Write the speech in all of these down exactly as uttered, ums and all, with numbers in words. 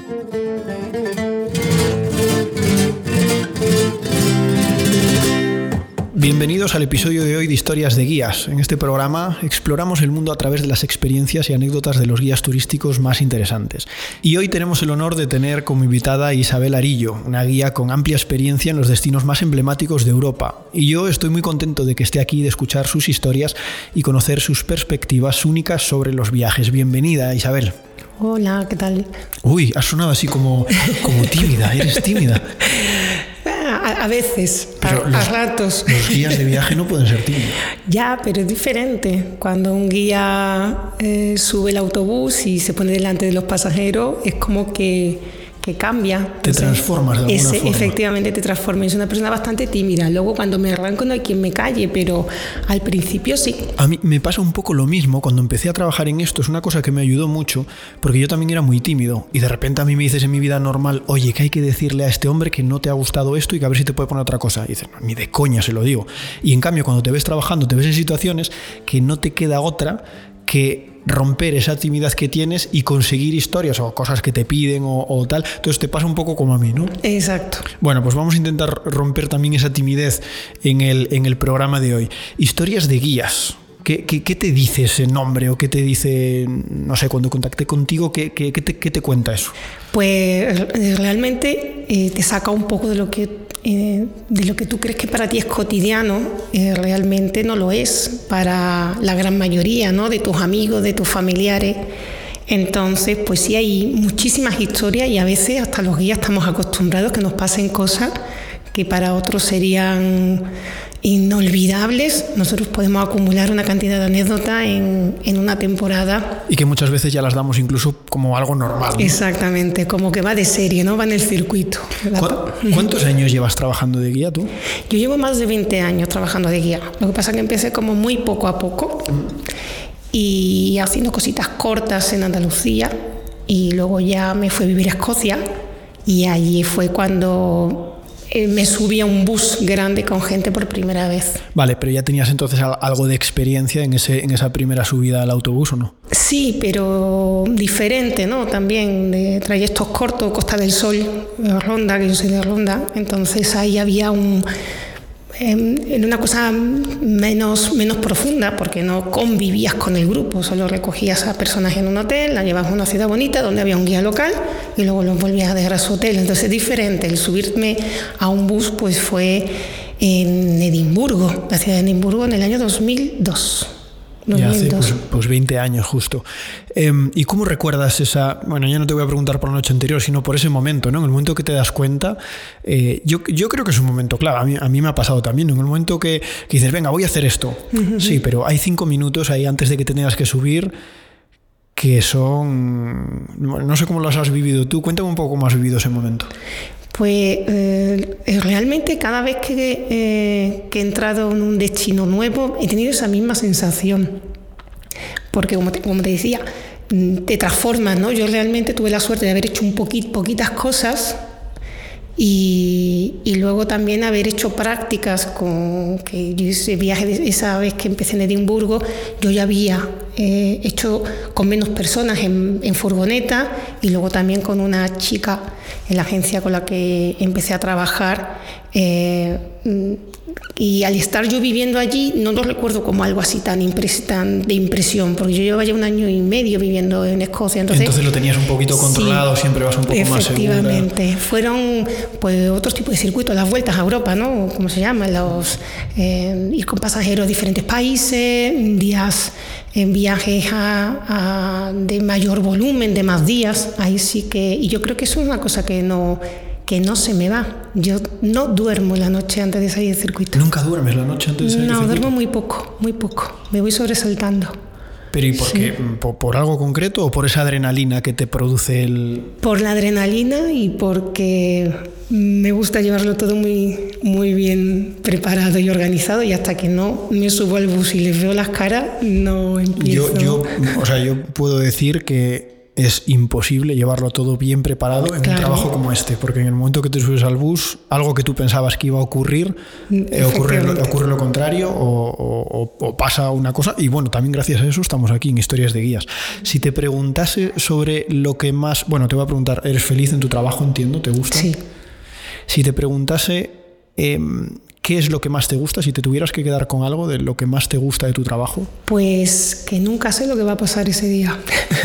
Bienvenidos al episodio de hoy de Historias de Guías. En este programa exploramos el mundo a través de las experiencias y anécdotas de los guías turísticos más interesantes. Y hoy tenemos el honor de tener como invitada a Isabel Arillo, una guía con amplia experiencia en los destinos más emblemáticos de Europa. Y yo estoy muy contento de que esté aquí, de escuchar sus historias y conocer sus perspectivas únicas sobre los viajes. Bienvenida, Isabel. Hola, ¿qué tal? Uy, has sonado así como, como tímida, eres tímida. A, a veces, a, los, a ratos. Los guías de viaje no pueden ser tímidos. Ya, pero es diferente. Cuando un guía eh, sube el autobús y se pone delante de los pasajeros, es como que, que cambia. Te Entonces, transformas de alguna ese, forma. Efectivamente, te transformas. Es una persona bastante tímida. Luego, cuando me arranco, no hay quien me calle, pero al principio sí. A mí me pasa un poco lo mismo. Cuando empecé a trabajar en esto, es una cosa que me ayudó mucho, porque yo también era muy tímido. Y de repente a mí me dices en mi vida normal, oye, que hay que decirle a este hombre que no te ha gustado esto y que a ver si te puede poner otra cosa. Y dices, no, ni de coña se lo digo. Y en cambio, cuando te ves trabajando, te ves en situaciones que no te queda otra que romper esa timidez que tienes y conseguir historias o cosas que te piden o, o tal. Entonces te pasa un poco como a mí, ¿no? Exacto. Bueno, pues vamos a intentar romper también esa timidez en el, en el programa de hoy. Historias de guías. ¿Qué, qué, qué te dice ese nombre o qué te dice, no sé, cuando contacté contigo, qué, qué, qué, te, qué te cuenta eso? Pues realmente eh, te saca un poco de lo que eh, de lo que tú crees que para ti es cotidiano, eh, realmente no lo es para la gran mayoría, ¿no? De tus amigos, de tus familiares. Entonces, pues sí, hay muchísimas historias y a veces hasta los guías estamos acostumbrados a que nos pasen cosas que para otros serían inolvidables. Nosotros podemos acumular una cantidad de anécdotas en, en una temporada. Y que muchas veces ya las damos incluso como algo normal, ¿no? Exactamente, como que va de serie, ¿no? Va en el circuito. ¿Cu- ¿Cuántos años llevas trabajando de guía tú? Yo llevo más de veinte años trabajando de guía. Lo que pasa es que empecé como muy poco a poco y haciendo cositas cortas en Andalucía y luego ya me fui a vivir a Escocia y allí fue cuando me subí a un bus grande con gente por primera vez. Vale, pero ya tenías entonces algo de experiencia en, ese, en esa primera subida al autobús, ¿o no? Sí, pero diferente, ¿no? También de trayectos cortos, Costa del Sol, Ronda, que yo soy de Ronda, entonces ahí había un... en una cosa menos, menos profunda, porque no convivías con el grupo, solo recogías a personas en un hotel, las llevabas a una ciudad bonita donde había un guía local y luego los volvías a dejar a su hotel. Entonces es diferente. El subirme a un bus pues fue en Edimburgo, la ciudad de Edimburgo, en el año dos mil dos. Ya hace pues, pues veinte años justo. Eh, ¿Y cómo recuerdas esa...? Bueno, ya no te voy a preguntar por la noche anterior, sino por ese momento, ¿no? En el momento que te das cuenta, eh, yo, yo creo que es un momento clave. A mí, a mí me ha pasado también. En el momento que, que dices, venga, voy a hacer esto. Uh-huh. Sí, pero hay cinco minutos ahí antes de que te tengas que subir que son... No sé cómo los has vivido tú. Cuéntame un poco cómo has vivido ese momento. Pues eh, realmente cada vez que, eh, que he entrado en un destino nuevo he tenido esa misma sensación, porque como te, como te decía, te transformas, ¿no? Yo realmente tuve la suerte de haber hecho un poquit, poquitas cosas y, y luego también haber hecho prácticas con que yo ese viaje, esa vez que empecé en Edimburgo, yo ya había eh, hecho con menos personas en, en furgoneta y luego también con una chica en la agencia con la que empecé a trabajar, eh, y al estar yo viviendo allí no lo recuerdo como algo así tan, impres- tan de impresión, porque yo llevaba ya un año y medio viviendo en Escocia. Entonces, entonces lo tenías un poquito controlado, sí, siempre vas un poco más segura. Efectivamente, fueron pues otros tipos de circuitos, las vueltas a Europa, ¿no? ¿Cómo se llama? Los, eh, ir con pasajeros a diferentes países, días en viajes a, a, de mayor volumen, de más días, ahí sí que... Y yo creo que eso es una cosa que no, que no se me va. Yo no duermo la noche antes de salir del circuito. ¿Nunca duermes la noche antes de salir del circuito? No, duermo muy poco, muy poco. Me voy sobresaltando. ¿Pero y por qué? Sí. ¿Por, ¿Por algo concreto o por esa adrenalina que te produce el...? Por la adrenalina y porque me gusta llevarlo todo muy, muy bien preparado y organizado, y hasta que no me subo al bus y les veo las caras, no empiezo. Yo, yo, o sea, yo puedo decir que es imposible llevarlo todo bien preparado en claro. un trabajo como este, porque en el momento que te subes al bus, algo que tú pensabas que iba a ocurrir, eh, ocurre, lo, ocurre lo contrario o, o, o pasa una cosa. Y bueno, también gracias a eso estamos aquí en Historias de Guías. Si te preguntase sobre lo que más... Bueno, te voy a preguntar, ¿eres feliz en tu trabajo? Entiendo, ¿te gusta? Sí. Si te preguntase... Eh, ¿Qué es lo que más te gusta? Si te tuvieras que quedar con algo de lo que más te gusta de tu trabajo. Pues que nunca sé lo que va a pasar ese día.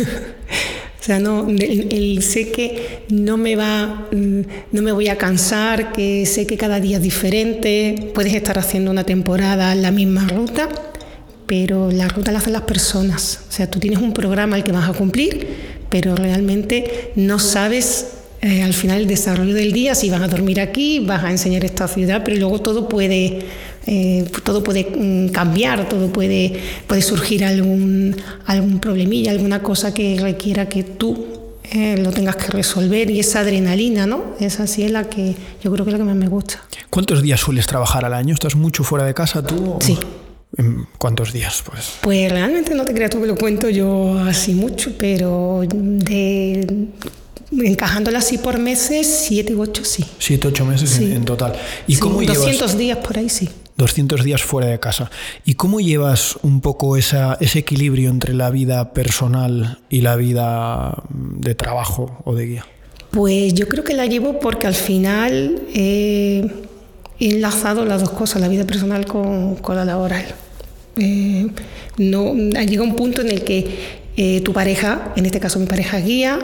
O sea, no, el, el, sé que no me va, no me voy a cansar, que sé que cada día es diferente. Puedes estar haciendo una temporada la misma ruta, pero la ruta la hacen las personas. O sea, tú tienes un programa al que vas a cumplir, pero realmente no sabes... Eh, al final el desarrollo del día, si vas a dormir aquí, vas a enseñar esta ciudad, pero luego todo puede, eh, todo puede mm, cambiar, todo puede, puede surgir algún, algún problemilla, alguna cosa que requiera que tú eh, lo tengas que resolver, y esa adrenalina, ¿no? Esa sí es la que yo creo que es la que más me gusta. ¿Cuántos días sueles trabajar al año? ¿Estás mucho fuera de casa tú? Sí. ¿En cuántos días? Pues? pues realmente no te creas tú que lo cuento yo así mucho, pero de... encajándola así por meses, siete u ocho sí. Siete, ocho meses sí. en, en total. ¿Y sí, cómo doscientos llevas, días por ahí, sí. doscientos días fuera de casa. ¿Y cómo llevas un poco esa, ese equilibrio entre la vida personal y la vida de trabajo o de guía? Pues yo creo que la llevo porque al final eh, he enlazado las dos cosas, la vida personal con, con la laboral. Eh, no, llega un punto en el que eh, tu pareja, en este caso mi pareja guía,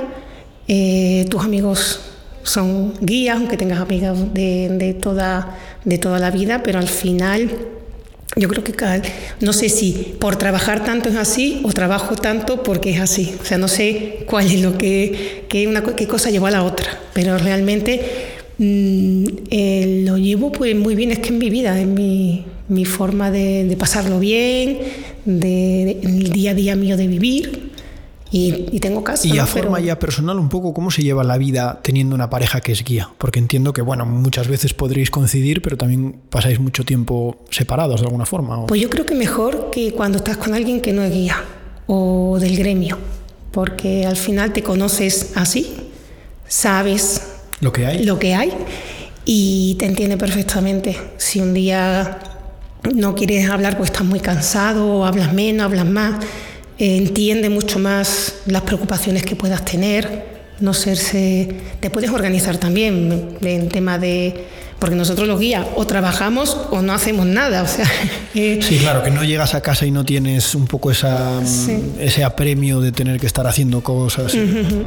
Eh, tus amigos son guías, aunque tengas amigos de, de, toda, de toda la vida, pero al final yo creo que cada, no sé si por trabajar tanto es así o trabajo tanto porque es así. O sea, no sé cuál es lo que, que una, qué cosa llevó a la otra, pero realmente mmm, eh, lo llevo pues muy bien. Es que en mi vida, en mi, mi forma de, de pasarlo bien, de, de, el día a día mío de vivir. Y, y tengo casa. Y a ¿no? forma Pero... ya personal, un poco, ¿cómo se lleva la vida teniendo una pareja que es guía? Porque entiendo que, bueno, muchas veces podréis coincidir, pero también pasáis mucho tiempo separados de alguna forma. ¿O? Pues yo creo que mejor que cuando estás con alguien que no es guía o del gremio, porque al final te conoces así, sabes lo que hay, lo que hay y te entiende perfectamente. Si un día no quieres hablar porque estás muy cansado, o hablas menos, hablas más, entiende mucho más las preocupaciones que puedas tener, no serse, te puedes organizar también en tema de, porque nosotros los guías o trabajamos o no hacemos nada, o sea, eh, sí, claro, que no llegas a casa y no tienes un poco esa, sí. ese apremio de tener que estar haciendo cosas. Uh-huh.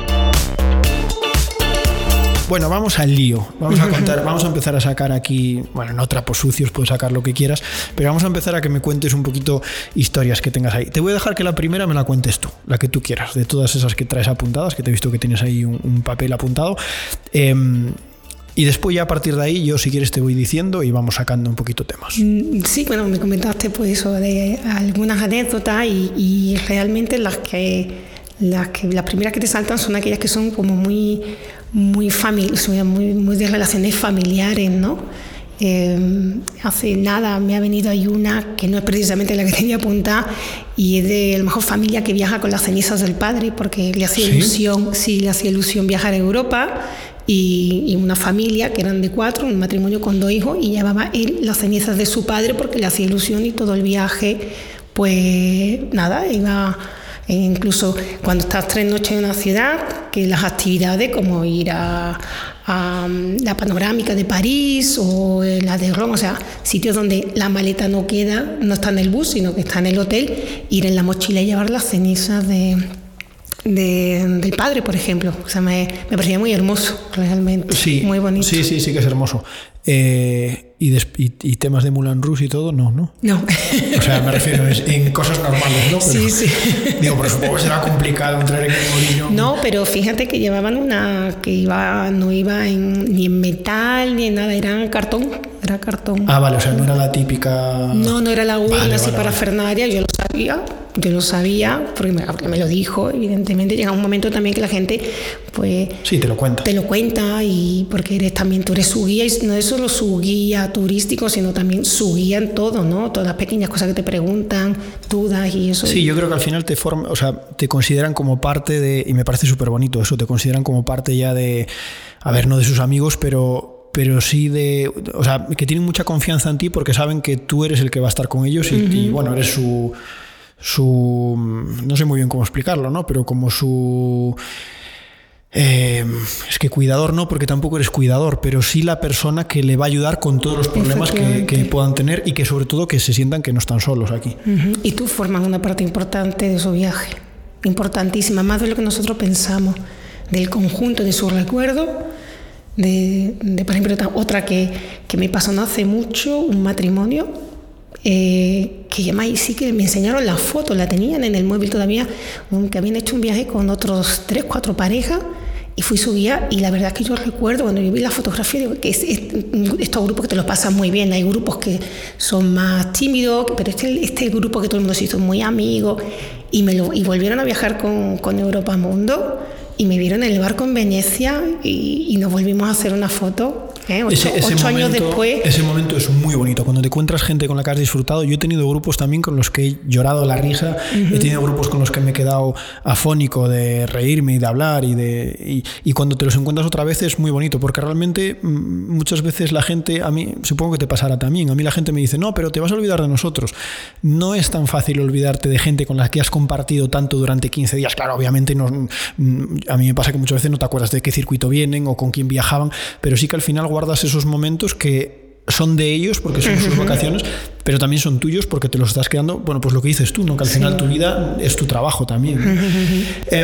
Bueno, vamos al lío. Vamos a contar, vamos a empezar a sacar aquí, bueno, no trapos sucios, puedes sacar lo que quieras, pero vamos a empezar a que me cuentes un poquito historias que tengas ahí. Te voy a dejar que la primera me la cuentes tú, la que tú quieras, de todas esas que traes apuntadas, que te he visto que tienes ahí un, un papel apuntado. Eh, y después ya a partir de ahí yo, si quieres, te voy diciendo y vamos sacando un poquito temas. Sí, bueno, me comentaste pues eso de algunas anécdotas y, y realmente las que... Las, que, las primeras que te saltan son aquellas que son como muy, muy, famili- muy, muy de relaciones familiares, ¿no? Eh, hace nada me ha venido ahí una que no es precisamente la que tenía apuntada y es de a lo mejor familia que viaja con las cenizas del padre porque le hacía ¿Sí? ilusión, sí, le hacía ilusión viajar a Europa y, y una familia que eran de cuatro, un matrimonio con dos hijos y llevaba él las cenizas de su padre porque le hacía ilusión y todo el viaje, pues nada, iba... E incluso cuando estás tres noches en una ciudad, que las actividades como ir a, a la panorámica de París o la de Roma, o sea, sitios donde la maleta no queda, no está en el bus, sino que está en el hotel, ir en la mochila y llevar las cenizas de, de, del padre, por ejemplo. O sea, me, me parecía muy hermoso, realmente, sí, muy bonito. Sí, sí, sí que es hermoso. Eh, y, des, y, y temas de Moulin Rouge y todo, no, ¿no? No. O sea, me refiero es en cosas normales, ¿no? Pero, sí, sí. Digo, pero supongo que será complicado entrar en el molino. No, pero fíjate que llevaban una que iba, no iba en, ni en metal ni en nada, era cartón, era cartón. Ah, vale, o sea, no era la típica... No, no era la urna vale, así vale, para vale. Fernaria, yo lo sabía, yo lo sabía, porque me, porque me lo dijo, evidentemente. Llega un momento también que la gente, pues... Sí, te lo cuenta. Te lo cuenta, y porque eres también, tú eres su guía, y no es solo su guía turístico, sino también su guía en todo, ¿no? Todas las pequeñas cosas que te preguntan, dudas y eso. Sí, yo creo que al final te forma, o sea, te consideran como parte de, y me parece súper bonito eso, te consideran como parte ya de, a ver, no de sus amigos, pero... pero sí de, o sea, que tienen mucha confianza en ti porque saben que tú eres el que va a estar con ellos y, uh-huh. y bueno, eres su, su, no sé muy bien cómo explicarlo, ¿no? Pero como su, eh, es que cuidador no, porque tampoco eres cuidador, pero sí la persona que le va a ayudar con todos los problemas que, que puedan tener y que sobre todo que se sientan que no están solos aquí. Uh-huh. Y tú formas una parte importante de su viaje, importantísima, más de lo que nosotros pensamos, del conjunto de su recuerdo. De, de, por ejemplo, otra que, que me pasó no hace mucho, un matrimonio eh, que ya me, sí que me enseñaron la foto, la tenían en el móvil todavía, un, que habían hecho un viaje con otros tres, cuatro parejas, y fui su guía, y la verdad es que yo recuerdo cuando yo vi la fotografía, digo, que es, es, estos grupos que te lo pasan muy bien, hay grupos que son más tímidos, pero este, este grupo que todo el mundo se hizo muy amigo, y, me lo, y volvieron a viajar con, con Europa Mundo. Y me vieron en el barco en Venecia y, y nos volvimos a hacer una foto. ¿eh? Ocho, ese, ese ocho momento, años después. Ese momento es muy bonito. Cuando te encuentras gente con la que has disfrutado. Yo he tenido grupos también con los que he llorado la risa. Uh-huh. He tenido grupos con los que me he quedado afónico de reírme y de hablar. Y, de, y, y cuando te los encuentras otra vez es muy bonito. Porque realmente muchas veces la gente, a mí, supongo que te pasará también. A mí la gente me dice, no, pero te vas a olvidar de nosotros. No es tan fácil olvidarte de gente con la que has compartido tanto durante quince días. Claro, obviamente no. A mí me pasa que muchas veces no te acuerdas de qué circuito vienen o con quién viajaban, pero sí que al final guardas esos momentos que son de ellos porque son sus vacaciones, pero también son tuyos porque te los estás quedando, bueno, pues lo que dices tú, ¿no? Que al final sí. Tu vida es tu trabajo también. eh,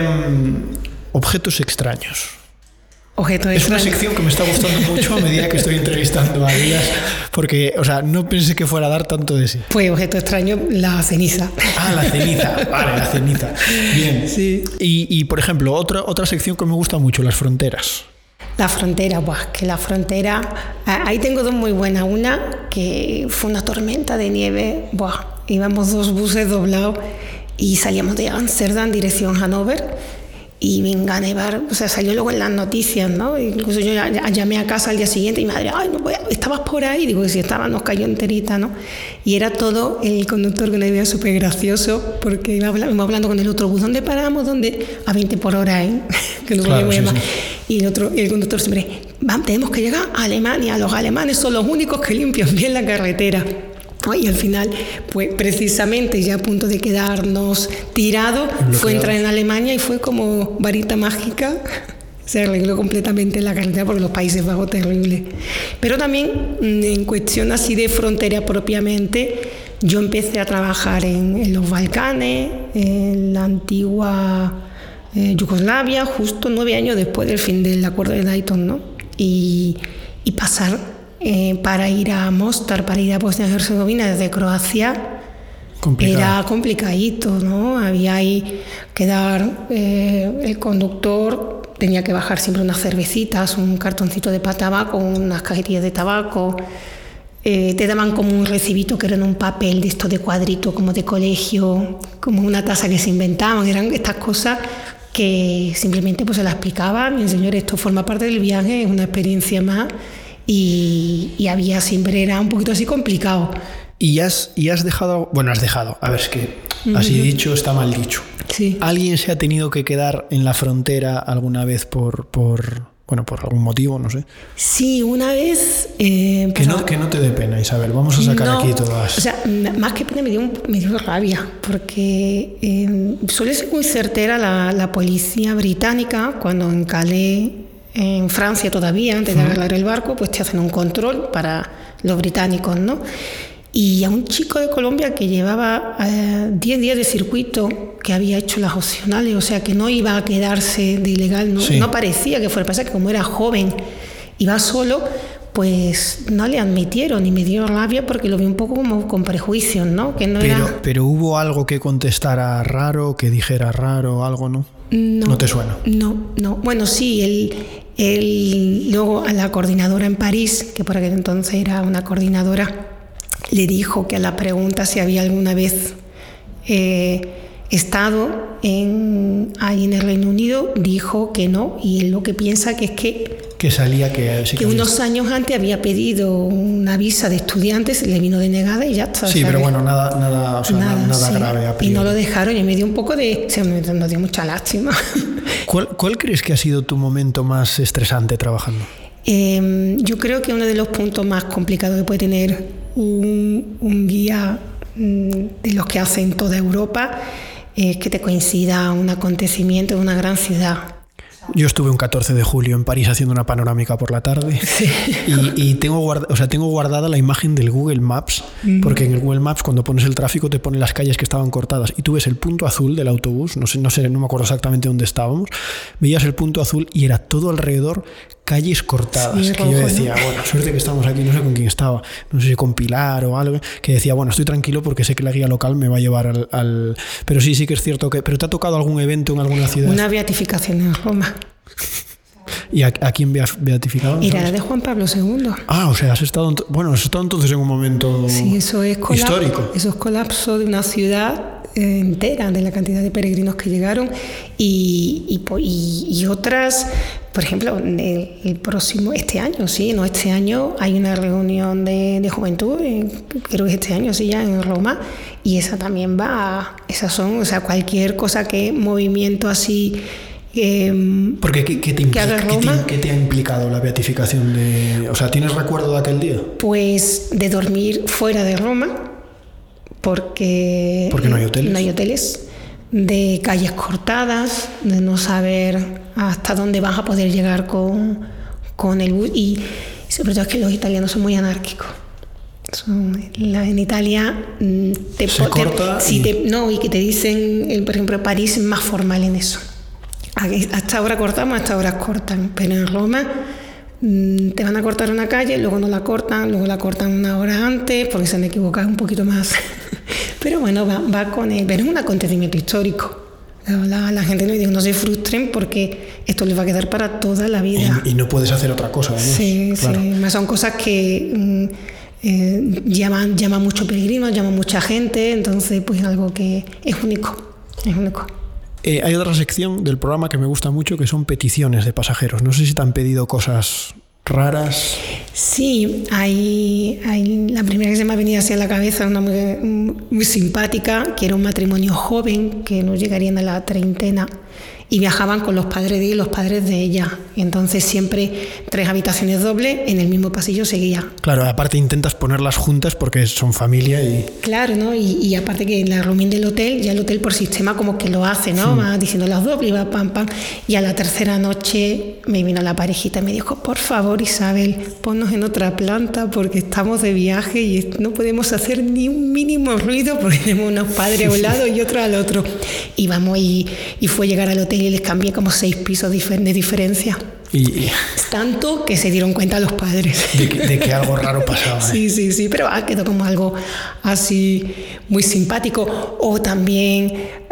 objetos extraños. Objeto es una sección que me está gustando mucho a medida que estoy entrevistando a Díaz, porque, o sea, no pensé que fuera a dar tanto de sí. Pues objeto extraño, la ceniza. Ah, la ceniza, vale, la ceniza. Bien. Sí. Y, y por ejemplo, otra, otra sección que me gusta mucho, las fronteras. La frontera, buah, que la frontera... Ahí tengo dos muy buenas. Una, que fue una tormenta de nieve, buah, íbamos dos buses doblados y salíamos de Ámsterdam dirección Hannover. Y venga a nevar, o sea, salió luego en las noticias, ¿no? Incluso yo ya, ya llamé a casa al día siguiente y mi madre, ay, no voy a, estabas por ahí, digo que si estaba, nos cayó enterita, ¿no? Y era todo el conductor con una idea súper gracioso, porque iba hablando, hablando con el otro bus, ¿dónde paramos? ¿Dónde? A veinte por hora, ¿eh? Que no claro, voy a sí, llamar. sí. Y el otro, el conductor siempre, vamos, tenemos que llegar a Alemania, los alemanes son los únicos que limpian bien la carretera. Y al final, pues precisamente ya a punto de quedarnos tirados, fue entrar en Alemania y fue como varita mágica, se arregló completamente la carretera porque los Países Bajos terrible. Pero también en cuestión así de frontera propiamente, yo empecé a trabajar en, en los Balcanes, en la antigua eh, Yugoslavia, justo nueve años después del fin del acuerdo de Dayton, ¿no? Y, y pasar... Eh, para ir a Mostar, para ir a Bosnia y Herzegovina desde Croacia, complicado. Era complicadito, ¿no? Había ahí que dar, eh, el conductor tenía que bajar siempre unas cervecitas, un cartoncito de tabaco, unas cajetillas de tabaco, eh, te daban como un recibito que era en un papel de esto de cuadrito, como de colegio, como una taza que se inventaban, eran estas cosas que simplemente pues se las explicaban, y señor, esto forma parte del viaje, es una experiencia más. Y, y había siempre, era un poquito así complicado. Y has, y has dejado, bueno, has dejado, a ver, es que así dicho está mal dicho. Sí. ¿Alguien se ha tenido que quedar en la frontera alguna vez por, por bueno, por algún motivo, no sé? Sí, una vez... Eh, que, no, que no te dé pena, Isabel, vamos a sacar no, aquí todas... O sea, más que pena me dio, un, me dio rabia, porque eh, suele ser muy certera la, la policía británica cuando en Calais... En Francia todavía, antes de agarrar el barco, pues te hacen un control para los británicos, ¿no? Y a un chico de Colombia que llevaba diez eh, días de circuito, que había hecho las opcionales, o sea, que no iba a quedarse de ilegal, no, sí. no parecía que fuera. Pasa que como era joven, iba solo, pues no le admitieron y me dio rabia porque lo vi un poco como con prejuicios, ¿no? Que no pero, era... pero hubo algo que contestara raro, que dijera raro, algo, ¿no? No, ¿No te suena? No, no. Bueno, sí, él, él luego a la coordinadora en París, que por aquel entonces era una coordinadora, le dijo que a la pregunta si había alguna vez eh, estado en, ahí en el Reino Unido, dijo que no, y él lo que piensa que es que que salía que, sí que, que unos años antes había pedido una visa de estudiantes, le vino denegada y ya está. Sí, pero bueno, nada, nada, o sea, nada, nada sí. grave. A y no lo dejaron y me dio un poco de... O sea, me, me dio mucha lástima. ¿Cuál, ¿Cuál crees que ha sido tu momento más estresante trabajando? Eh, yo creo que uno de los puntos más complicados que puede tener un, un guía mm, de los que hacen toda Europa es que te coincida un acontecimiento en una gran ciudad. Yo estuve un catorce de julio en París haciendo una panorámica por la tarde sí. y, y tengo, guarda, o sea, tengo guardada la imagen del Google Maps, mm. porque en el Google Maps cuando pones el tráfico te pone las calles que estaban cortadas y tú ves el punto azul del autobús, no sé, no sé, no me acuerdo exactamente dónde estábamos, veías el punto azul y era todo alrededor calles cortadas, sí, que rojo, yo decía, ¿no? Bueno, suerte que estamos aquí, no sé con quién estaba, no sé si con Pilar o algo, que decía, bueno, estoy tranquilo porque sé que la guía local me va a llevar al... al... Pero sí, sí que es cierto que... ¿Pero te ha tocado algún evento en alguna ciudad? Una beatificación en Roma. ¿Y a, a quién beatificado? Era la de Juan Pablo segundo. Ah, o sea, has estado... Bueno, has estado entonces en un momento sí, eso es colap- histórico. Eso es colapso de una ciudad eh, entera, de la cantidad de peregrinos que llegaron y, y, y, y otras... Por ejemplo, el, el próximo, este año, sí, no este año hay una reunión de, de juventud, eh, creo que este año sí ya en Roma, y esa también va, esas son, o sea, cualquier cosa que, movimiento así... Eh, Porque ¿qué, qué, te implica, ¿qué, te, ¿qué te ha implicado la beatificación de...? O sea, ¿tienes recuerdo de aquel día? Pues de dormir fuera de Roma, porque... Porque no hay hoteles. No hay hoteles. De calles cortadas, de no saber hasta dónde vas a poder llegar con, con el bus. Y sobre todo es que los italianos son muy anárquicos. Son, la, en Italia te, se te, corta si y... te, no, y que te dicen, por ejemplo, París es más formal en eso. Hasta ahora cortamos, hasta ahora cortan, pero en Roma te van a cortar una calle, luego no la cortan, luego la cortan una hora antes porque se han equivocado un poquito más. Pero bueno, va, va con él. Pero es un acontecimiento histórico. La, la gente no, digo, no se frustren porque esto les va a quedar para toda la vida. Y, y no puedes hacer otra cosa, ¿no? Sí, claro. Sí. Más son cosas que mm, eh, llaman, llaman mucho peregrinos, llaman mucha gente, entonces pues algo que es único, es único. Eh, hay otra sección del programa que me gusta mucho que son peticiones de pasajeros. No sé si te han pedido cosas raras. Sí, hay, hay la primera que se me ha venido así a la cabeza, una muy, muy simpática, que era un matrimonio joven que no llegarían a la treintena y viajaban con los padres de él y los padres de ella. Y entonces siempre tres habitaciones dobles en el mismo pasillo seguía. Claro, aparte intentas ponerlas juntas porque son familia y... Claro, ¿no? Y, y aparte que en la rooming del hotel, ya el hotel por sistema como que lo hace, ¿no? Sí. Va diciendo las dobles y va pam, pam. Y a la tercera noche me vino la parejita y me dijo, por favor, Isabel, ponnos en otra planta porque estamos de viaje y no podemos hacer ni un mínimo ruido porque tenemos unos padres a un lado y otros al otro. Y vamos, y, y fue llegar al hotel y les cambié como seis pisos de diferencia. Y, y tanto que se dieron cuenta los padres de que, de que algo raro pasaba. ¿eh? Sí, sí, sí, pero ah, quedó como algo así muy simpático. O también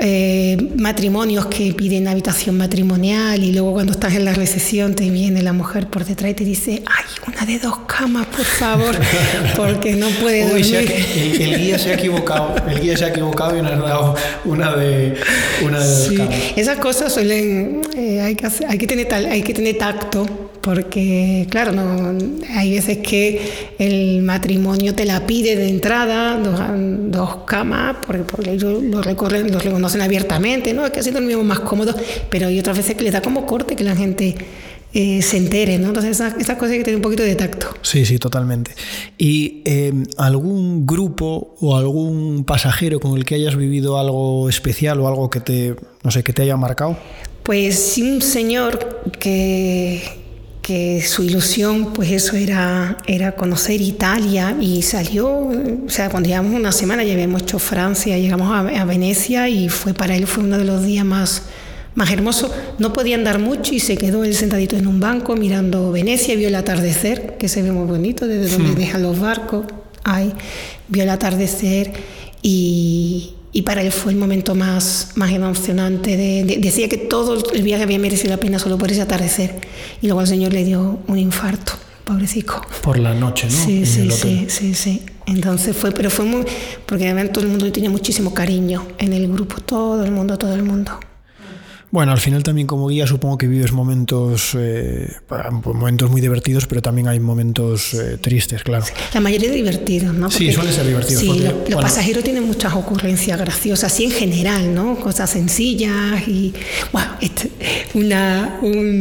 eh, matrimonios que piden habitación matrimonial y luego cuando estás en la recepción te viene la mujer por detrás y te dice, ay, una de dos camas, por favor, porque no puede Uy, dormir. El, el guía se ha equivocado, el guía se ha equivocado y nos ha dado una de, una de dos sí, camas. Esas cosas suelen, eh, hay que hacer, hay que tener tal, hay que tener tacto, porque claro, no, hay veces que el matrimonio te la pide de entrada, dos, dos camas, porque, porque ellos lo recorren, lo reconocen abiertamente, ¿no? Es que así dormimos más cómodos, pero hay otras veces que les da como corte que la gente eh, se entere, ¿no? Entonces esas, esas cosas hay que tener un poquito de tacto. Sí, sí, totalmente. ¿Y eh, algún grupo o algún pasajero con el que hayas vivido algo especial o algo que te, no sé, que te haya marcado? Pues sí, un señor que, que su ilusión, pues eso era, era conocer Italia y salió, o sea, cuando llevamos una semana ya habíamos hecho Francia, llegamos a, a Venecia y fue para él fue uno de los días más, más hermosos. No podía andar mucho y se quedó él sentadito en un banco mirando Venecia, vio el atardecer, que se ve muy bonito desde donde hmm. dejan los barcos, ahí, vio el atardecer y... Y para él fue el momento más, más emocionante. De, de, decía que todo el viaje había merecido la pena solo por ese atardecer. Y luego al señor le dio un infarto, pobrecito. Por la noche, ¿no? Sí, en sí, el hotel. sí, sí, sí. Entonces fue, pero fue muy, porque además todo el mundo tenía muchísimo cariño en el grupo, todo el mundo, todo el mundo. Bueno, al final también como guía supongo que vives momentos, eh, momentos muy divertidos, pero también hay momentos eh, tristes, claro. La mayoría divertidos, ¿no? Porque, sí, suelen ser divertidos. Sí, porque, los, los bueno, pasajeros tienen muchas ocurrencias graciosas, así en general, ¿no? Cosas sencillas y, bueno, este, una,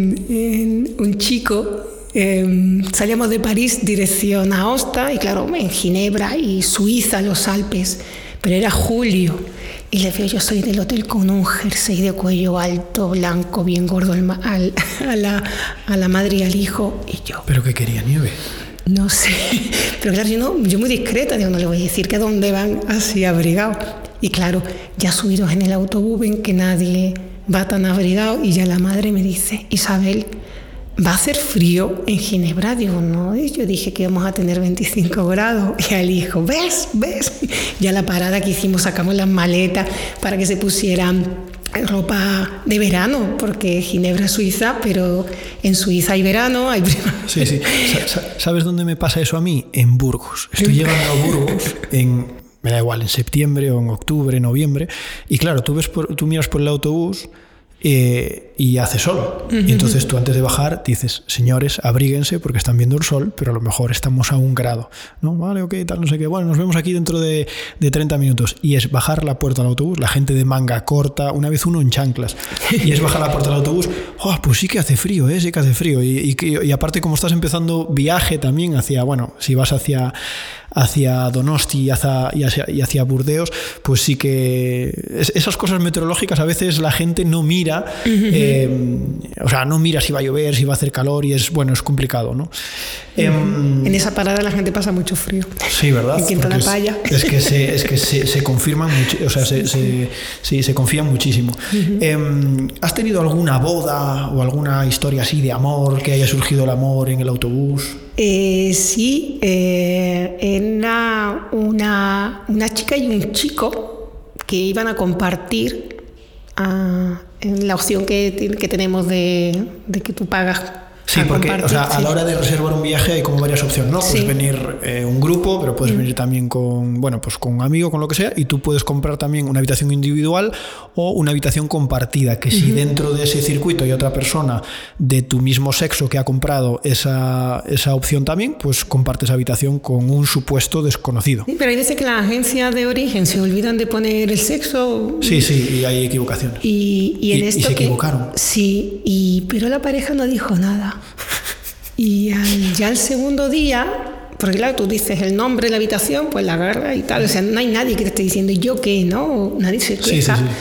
un, un chico... Eh, salíamos de París dirección a Aosta y claro, en Ginebra y Suiza, los Alpes, pero era julio y le veo yo soy del hotel con un jersey de cuello alto, blanco, bien gordo al, al, a, la, a la madre y al hijo y yo... ¿Pero qué quería? ¿Nieve? No sé, pero claro, yo, no, yo muy discreta, digo, no le voy a decir que a dónde van así abrigados. Y claro, ya subidos en el autobús ven que nadie va tan abrigado y ya la madre me dice, Isabel, ¿va a hacer frío en Ginebra? Digo, no, y yo dije que íbamos a tener veinticinco grados. Y al hijo, ¿ves? ¿Ves? Ya la parada que hicimos, sacamos las maletas para que se pusieran ropa de verano, porque Ginebra es Suiza, pero en Suiza hay verano, hay... Sí, sí. ¿Sabes dónde me pasa eso a mí? En Burgos. Estoy llegando a Burgos en... me da igual, en septiembre o en octubre, noviembre, y claro, tú, ves por, tú miras por el autobús eh, y hace sol. Uh-huh. Y entonces tú antes de bajar dices, señores, abríguense porque están viendo el sol, pero a lo mejor estamos a un grado. ¿No? Vale, ok, tal, no sé qué. Bueno, nos vemos aquí dentro de, de treinta minutos. Y es bajar la puerta del autobús, la gente de manga corta, una vez uno en chanclas. Y es bajar la puerta del autobús, oh, pues sí que hace frío, ¿eh? Sí que hace frío. Y, y, y aparte, como estás empezando viaje también hacia, bueno, si vas hacia... hacia Donosti y hacia, y, hacia, y hacia Burdeos, pues sí que es, esas cosas meteorológicas a veces la gente no mira, uh-huh. eh, o sea, no mira si va a llover, si va a hacer calor y es, bueno, es complicado, ¿no? Uh-huh. Eh, en esa parada la gente pasa mucho frío. Sí, ¿verdad? En Quinta la Palla. Es, es que se, es que se, se confirman, mucho, o sea, se, se, sí, se confían muchísimo. Uh-huh. Eh, ¿Has tenido alguna boda o alguna historia así de amor, que haya surgido el amor en el autobús? Eh, sí, eh, era una, una chica y un chico que iban a compartir uh, en la opción que, que tenemos de, de que tú pagas. Sí, porque o sea, a la hora de reservar un viaje hay como varias opciones, ¿no? Puedes sí. venir eh, un grupo, pero puedes mm. venir también con, bueno, pues con un amigo, con lo que sea, y tú puedes comprar también una habitación individual o una habitación compartida, que si mm-hmm. dentro de ese circuito hay otra persona de tu mismo sexo que ha comprado esa, esa opción también, pues compartes habitación con un supuesto desconocido. Sí, pero hay veces que las agencias de origen se olvidan de poner el sexo. Sí, sí, y hay equivocaciones. Y, y, en y, esto y se que, equivocaron. Sí, y, pero la pareja no dijo nada. Y al, ya el segundo día, porque claro, tú dices el nombre de la habitación, pues la agarras y tal, o sea, no hay nadie que te esté diciendo ¿y yo qué? ¿No? Nadie se queja. Sí, sí, sí.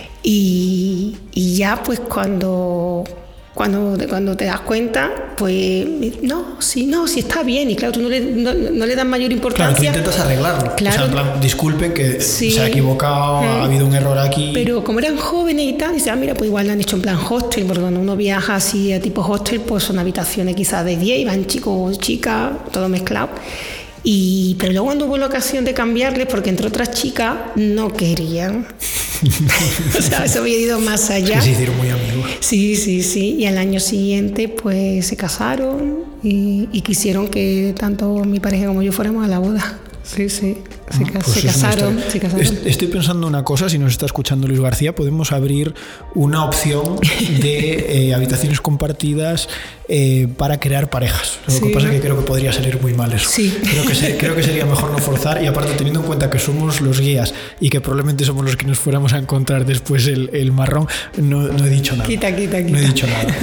Y, y ya pues cuando, cuando, cuando te das cuenta, pues no, sí, no, sí está bien, y claro, tú no le, no, no le das mayor importancia. Claro, tú intentas arreglarlo. Claro. O sea, en plan, disculpen que sí. se ha equivocado, eh. ha habido un error aquí. Pero como eran jóvenes y tal, dices, ah, mira, pues igual lo han hecho en plan hostel, porque cuando uno viaja así a tipo hostel, pues son habitaciones quizás de diez, y van chicos o chicas, todo mezclado. Y, pero luego cuando hubo la ocasión de cambiarles, porque entre otras chicas no querían. O sea, eso había ido más allá. Es que se hicieron muy amigos. Sí, sí, sí. Y al año siguiente, pues se casaron y, y quisieron que tanto mi pareja como yo fuéramos a la boda. Sí, sí. Se, pues se, casaron, se casaron. Estoy pensando una cosa, si nos está escuchando Luis García, podemos abrir una opción de eh, habitaciones compartidas eh, para crear parejas. Lo sí, que pasa ¿no? es que creo que podría salir muy mal eso. Sí. Creo que, se, creo que sería mejor no forzar, y aparte teniendo en cuenta que somos los guías y que probablemente somos los que nos fuéramos a encontrar después el, el marrón, no, no he dicho nada. Quita, quita, quita. No he dicho nada.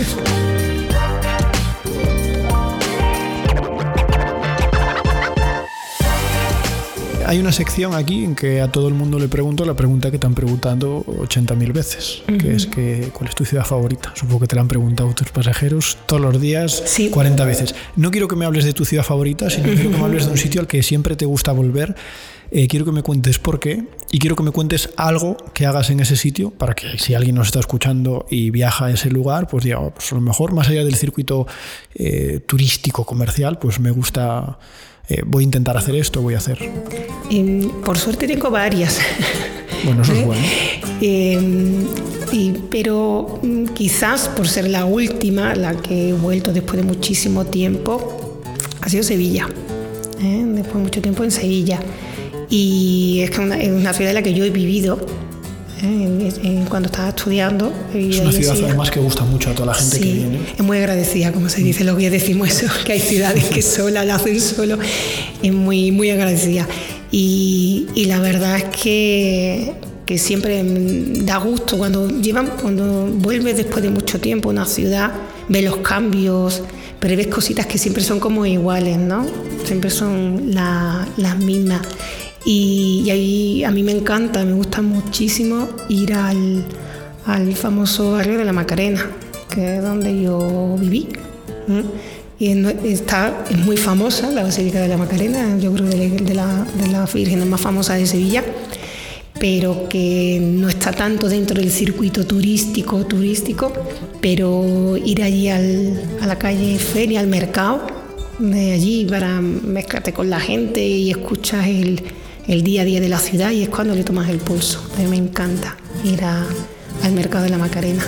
Hay una sección aquí en que a todo el mundo le pregunto la pregunta que te han preguntado ochenta mil veces, uh-huh. que es que ¿cuál es tu ciudad favorita? Supongo que te la han preguntado tus pasajeros todos los días, sí. cuarenta veces. No quiero que me hables de tu ciudad favorita, sino uh-huh. quiero que me hables de un sitio al que siempre te gusta volver. Eh, quiero que me cuentes por qué, y quiero que me cuentes algo que hagas en ese sitio para que si alguien nos está escuchando y viaja a ese lugar, pues diga, pues a lo mejor más allá del circuito eh, turístico comercial, pues me gusta... Eh, voy a intentar hacer esto, voy a hacer. Eh, por suerte tengo varias. Bueno, eso es bueno. Eh, y, pero quizás por ser la última, la que he vuelto después de muchísimo tiempo, ha sido Sevilla. ¿eh? Después de mucho tiempo en Sevilla. Y es que una, es una ciudad en la que yo he vivido, ¿eh? Cuando estaba estudiando. Es una ciudad además que gusta mucho a toda la gente sí, que viene. Es muy agradecida, como se dice, lo que decimos eso, que hay ciudades que sola la hacen solo. Es muy, muy agradecida. Y, y la verdad es que, que siempre da gusto cuando llevan, cuando vuelves después de mucho tiempo a una ciudad, ves los cambios, pero ves cositas que siempre son como iguales, ¿no? Siempre son la, las mismas. Y, y ahí a mí me encanta, me gusta muchísimo ir al, al famoso barrio de la Macarena, que es donde yo viví. ¿Mm? Y está, es muy famosa la Basílica de la Macarena, yo creo que de, de, la, de las vírgenes más famosas de Sevilla, pero que no está tanto dentro del circuito turístico, turístico, pero ir allí al, a la calle Feria, al mercado, de allí para mezclarte con la gente y escuchas el, el día a día de la ciudad, y es cuando le tomas el pulso. A mí me encanta ir a, al mercado de la Macarena.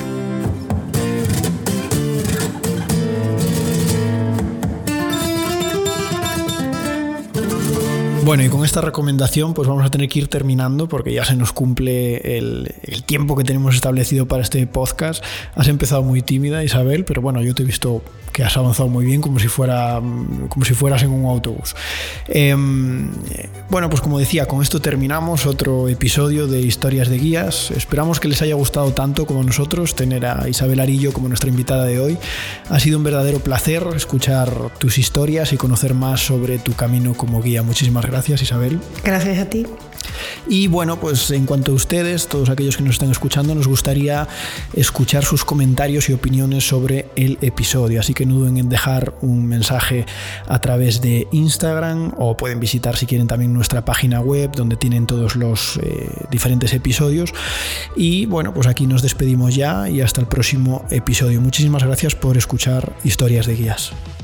Bueno, y con esta recomendación pues vamos a tener que ir terminando porque ya se nos cumple el, el tiempo que tenemos establecido para este podcast. Has empezado muy tímida, Isabel, pero bueno, yo te he visto que has avanzado muy bien, como si fuera como si fueras en un autobús. Eh, bueno, pues como decía, con esto terminamos otro episodio de Historias de Guías. Esperamos que les haya gustado tanto como a nosotros tener a Isabel Arillo como nuestra invitada de hoy. Ha sido un verdadero placer escuchar tus historias y conocer más sobre tu camino como guía. Muchísimas gracias, Isabel. Gracias a ti. Y bueno, pues en cuanto a ustedes, todos aquellos que nos están escuchando, nos gustaría escuchar sus comentarios y opiniones sobre el episodio, así que no duden en dejar un mensaje a través de Instagram, o pueden visitar si quieren también nuestra página web donde tienen todos los eh, diferentes episodios. Y bueno, pues aquí nos despedimos ya y hasta el próximo episodio. Muchísimas gracias por escuchar Historias de Guías.